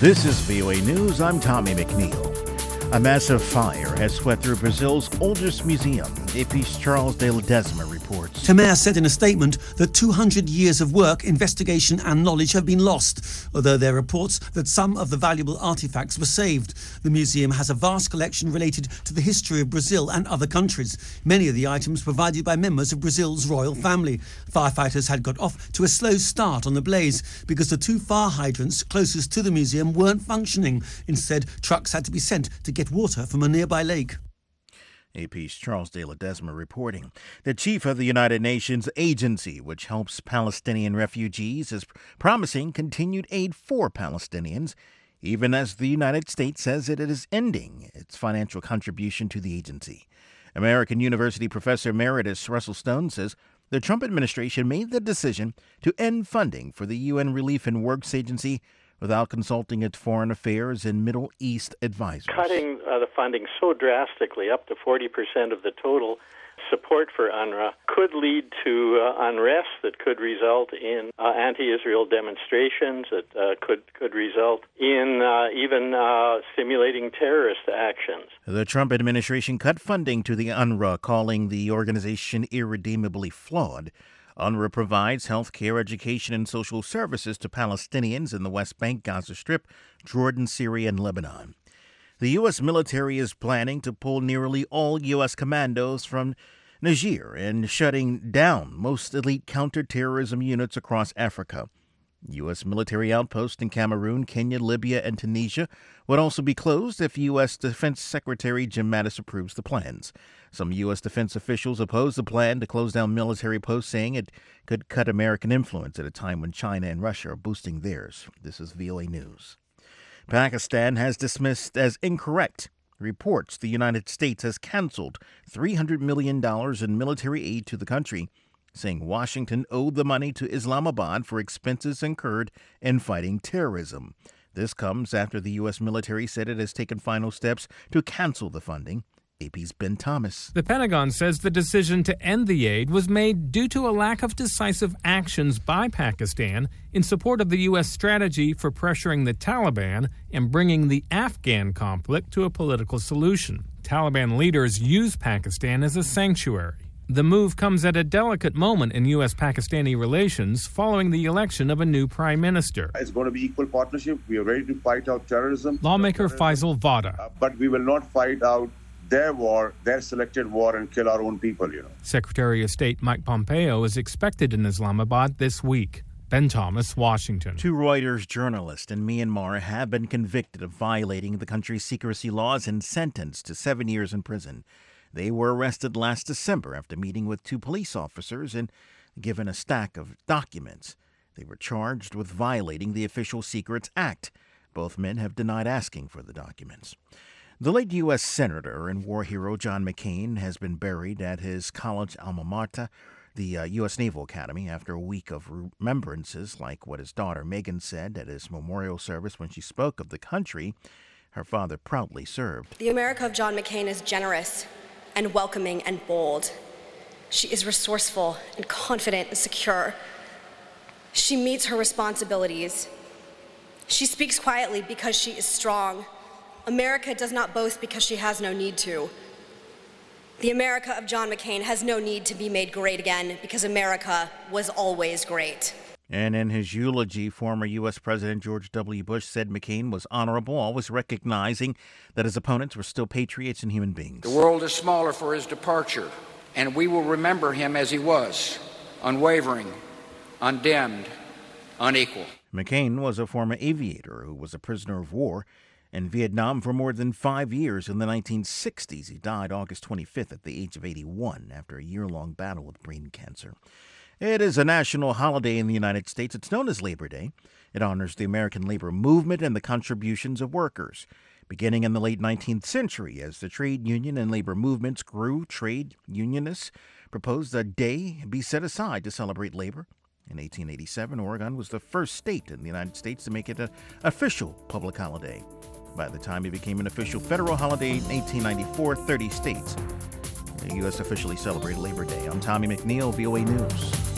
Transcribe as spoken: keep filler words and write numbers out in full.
This is V O A News. I'm Tommy McNeil. A massive fire has swept through Brazil's oldest museum. A P's Charles de Ledesma reports. Temer said in a statement that two hundred years of work, investigation and knowledge have been lost, although there are reports that some of the valuable artifacts were saved. The museum has a vast collection related to the history of Brazil and other countries, many of the items provided by members of Brazil's royal family. Firefighters had got off to a slow start on the blaze because the two fire hydrants closest to the museum weren't functioning. Instead, trucks had to be sent to get water from a nearby lake. A P's Charles de Ledesma reporting. The chief of the United Nations agency, which helps Palestinian refugees, is promising continued aid for Palestinians, even as the United States says it is ending its financial contribution to the agency. American University professor emeritus Russell Stone says the Trump administration made the decision to end funding for the U N Relief and Works Agency without consulting its foreign affairs and Middle East advisors. Cutting uh, the funding so drastically, up to forty percent of the total support for UNRWA, could lead to uh, unrest that could result in uh, anti-Israel demonstrations, that uh, could, could result in uh, even uh, stimulating terrorist actions. The Trump administration cut funding to the UNRWA, calling the organization irredeemably flawed. UNRWA provides health care, education, and social services to Palestinians in the West Bank, Gaza Strip, Jordan, Syria, and Lebanon. The U S military is planning to pull nearly all U S commandos from Niger and shutting down most elite counterterrorism units across Africa. U S military outposts in Cameroon, Kenya, Libya, and Tunisia would also be closed if U S Defense Secretary Jim Mattis approves the plans. Some U S defense officials oppose the plan to close down military posts, saying it could cut American influence at a time when China and Russia are boosting theirs. This is V O A News. Pakistan has dismissed as incorrect reports the United States has canceled three hundred million dollars in military aid to the country, saying Washington owed the money to Islamabad for expenses incurred in fighting terrorism. This comes after the U S military said it has taken final steps to cancel the funding. A P's Ben Thomas. The Pentagon says the decision to end the aid was made due to a lack of decisive actions by Pakistan in support of the U S strategy for pressuring the Taliban and bringing the Afghan conflict to a political solution. Taliban leaders use Pakistan as a sanctuary. The move comes at a delicate moment in U S Pakistani relations following the election of a new prime minister. It's going to be equal partnership. We are ready to fight out terrorism. Lawmaker terrorism. Faisal Vada. Uh, but we will not fight out their war, their selected war, and kill our own people, you know. Secretary of State Mike Pompeo is expected in Islamabad this week. Ben Thomas, Washington. Two Reuters journalists in Myanmar have been convicted of violating the country's secrecy laws and sentenced to seven years in prison. They were arrested last December after meeting with two police officers and given a stack of documents. They were charged with violating the Official Secrets Act. Both men have denied asking for the documents. The late U S Senator and war hero John McCain has been buried at his college alma mater, the uh, U S Naval Academy, after a week of remembrances like what his daughter Megan said at his memorial service when she spoke of the country her father proudly served. The America of John McCain is generous and welcoming and bold. She is resourceful and confident and secure. She meets her responsibilities. She speaks quietly because she is strong. America does not boast because she has no need to. The America of John McCain has no need to be made great again because America was always great. And in his eulogy, former U S President George W. Bush said McCain was honorable, always recognizing that his opponents were still patriots and human beings. The world is smaller for his departure, and we will remember him as he was, unwavering, undimmed, unequal. McCain was a former aviator who was a prisoner of war in Vietnam for more than five years in the nineteen sixties. He died August twenty-fifth at the age of eighty-one after a year-long battle with brain cancer. It is a national holiday in the United States. It's known as Labor Day. It honors the American labor movement and the contributions of workers. Beginning in the late nineteenth century, as the trade union and labor movements grew, trade unionists proposed a day be set aside to celebrate labor. In eighteen eighty-seven, Oregon was the first state in the United States to make it an official public holiday. By the time it became an official federal holiday in eighteen ninety-four, thirty states, the U S officially celebrated Labor Day. I'm Tommy McNeil, V O A News.